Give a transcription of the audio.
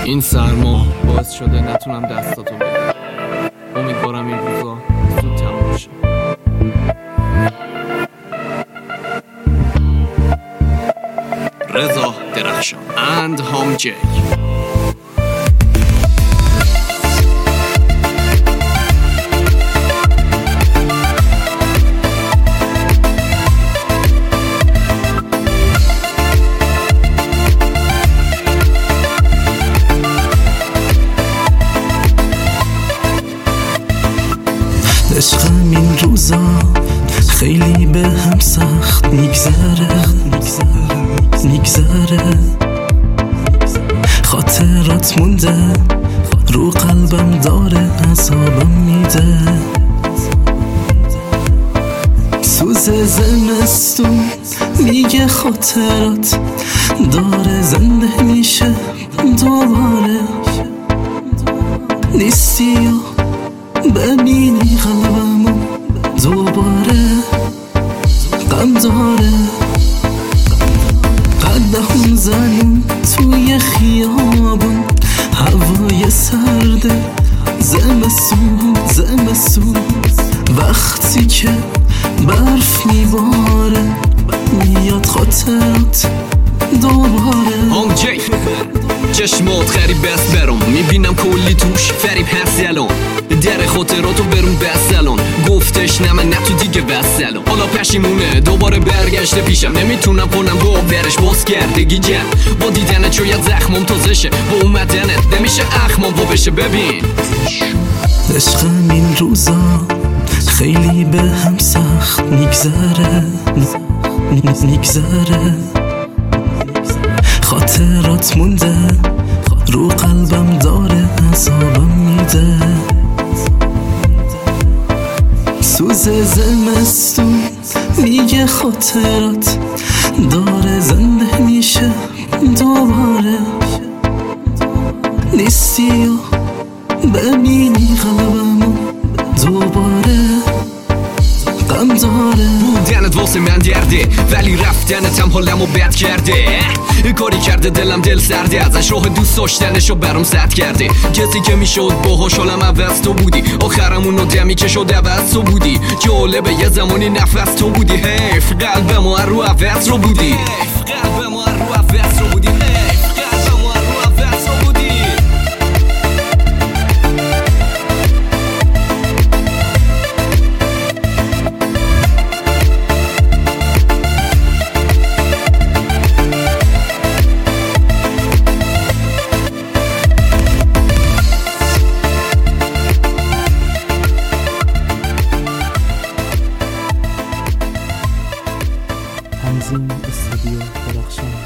این سرما باعث شده نتونم دستاتو بگیرم. امیدوارم این روزا زود تموم شه. رضا درخشان and هام جی. عشقم این روزا خیلی به هم سخت میگذره خاطرات مونده رو قلبم داره عذابم میده سوز زمستون میگه خاطرات داره زنده میشه دوباره نیستی یا ببینی قلبمو دوباره غم داره قدم زنون توی خیابون هوای سرده زمستون وقتی که برف میباره میاد خاطرات دوباره هام جی چشمات خریب بست برام میبینم کلی توش فریب هست الان در خاطراتو برون بست الان گفتش نه من نه تو دیگه بست الان حالا پشیمونه دوباره برگشته پیشم نمیتونم کنم با برش باز کردگی جم با دیدنت شاید زخمم تازه شه با اومدنت نمیشه اخمام با بشه ببین عشقم این روزا خیلی به هم سخت میگذره خاطرات مونده رو قلبم داره عذابم میده سوز زمستون میگه خاطرات داره زنده میشه دوباره نیستی یا ببینی قلبمو دوباره غم داره بودنت واسه من درده ولی رفتنت هم حالمو بد کرده کاری کرده دلم دل سرده ازش راه دوست داشتنشو برام زد کرده کسی که میشد باهاش حالم عوض تو بودی آخرمون رو دمی که شد عوض تو بودی جالبه یه زمانی نفس تو بودی حیف قلبمو رو عوض رو بودی تنظیم استودیو درخشان